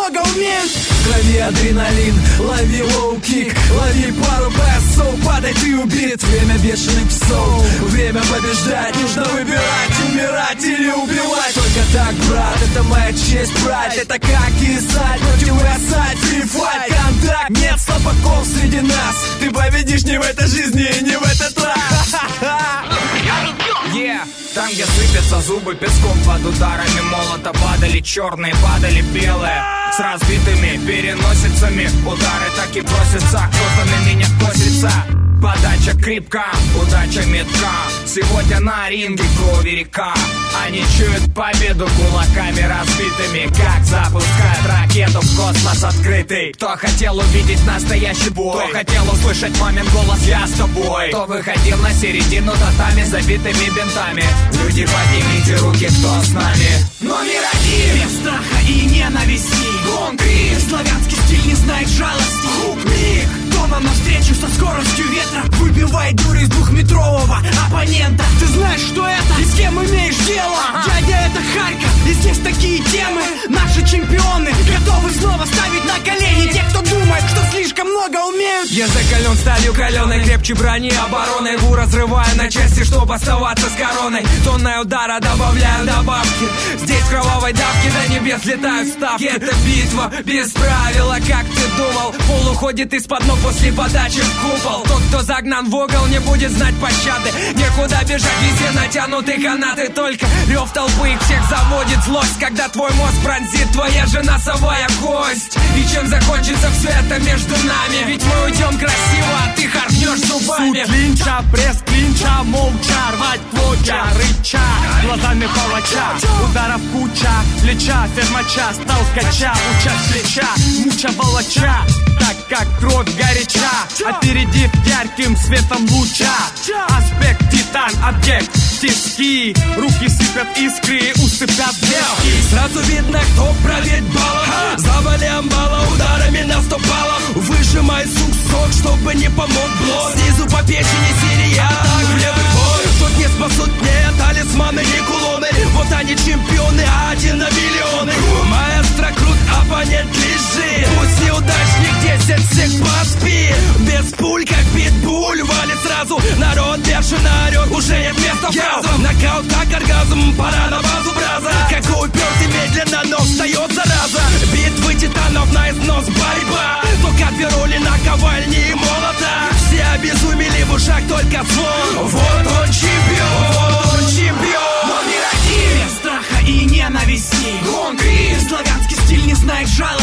много умеют. В крови адреналин, лови лоу-кик, лови пару бессов, падай, ты убит. Время бешеных псов, время побеждать. Нужно выбирать, умирать или убивать. Только так, брат, это моя честь, брать. Это как кисать, противоясать, фрифайт, контакт. Нет слабаков среди нас. Ты победишь не в этой жизни и не в этот раз. Там, где сыпятся зубы песком под ударами молота, падали черные, падали белые. С разбитыми переносицами удары так и просятся, кто-то на меня косится. Подача крепка, удача метка. Сегодня на ринге крови река. Они чуют победу кулаками разбитыми, как запускают ракету в космос открытый. Кто хотел увидеть настоящий бой, кто хотел услышать мамин голос «Я с тобой», кто выходил на середину татами с забитыми бинтами. Люди, поднимите руки, кто с нами. Номер один. Без страха и ненависти. Гонки. Славянский стиль не знает жалости. Хук-миг. Тоном навстречу со скоростью ветра выбивай дурь из двухметрового оппонента. Ты знаешь, что это и с кем имеешь дело? Дядя, это Харьков, и здесь такие темы. Наши чемпионы готовы снова ставить на колени тех, кто думает, что слишком много умеют. Я закален сталью каленой, крепче брони обороны. Рву, разрывая на части, чтобы оставаться с короной. Тонная удара, добавляю добавки. Здесь в кровавой давке до небес летают ставки. Это битва без правила, как ты думал. Пол уходит из-под ног после подачи в купол. Тот, кто загнан в угол, не будет знать пощады. Некуда бежать, везде натянуты канаты. Только рев толпы их всех заводит злость, когда твой мозг пронзит твоя же носовая кость. И чем закончится все это между нами? Ведь мы уйдем красиво, а ты харкнешь зубами. Суд линча, пресс клинча, молча, рвать клочья, рыча, глазами палача, ударов куча, плеча, фермача, сталкача, уча плеча, муча волоча, так как кровь горяча, опередив ярким светом луча. Аспект титан, объект тиски, руки сыпят искры, усыпят белки. Сразу видно, кто правит баллом. Завали амбала ударами на 100 баллов. Выжимай сок, чтобы не помог блок. Снизу по печени серия, так в левый бой. Тут не спасут мне талисманы и кулоны. Вот они чемпионы, один на миллионы. Маэстро крут, оппонент лежит. Пусть неудачник 10 сек поспит. Без пуль, как питбуль, валит сразу. Народ бешено орет, уже нет места фразам. Нокаут как оргазм, пора на базу браза. Какой упертый медленно, но встает зараза. Битвы титанов на износ борьба. Только две роли наковальни и молота. Все обезумели, в ушах только звон. Вот он чемпион, вот он чемпион. Номер один. Без страха и ненависти. Гонки. Славянский стиль не знает жалости.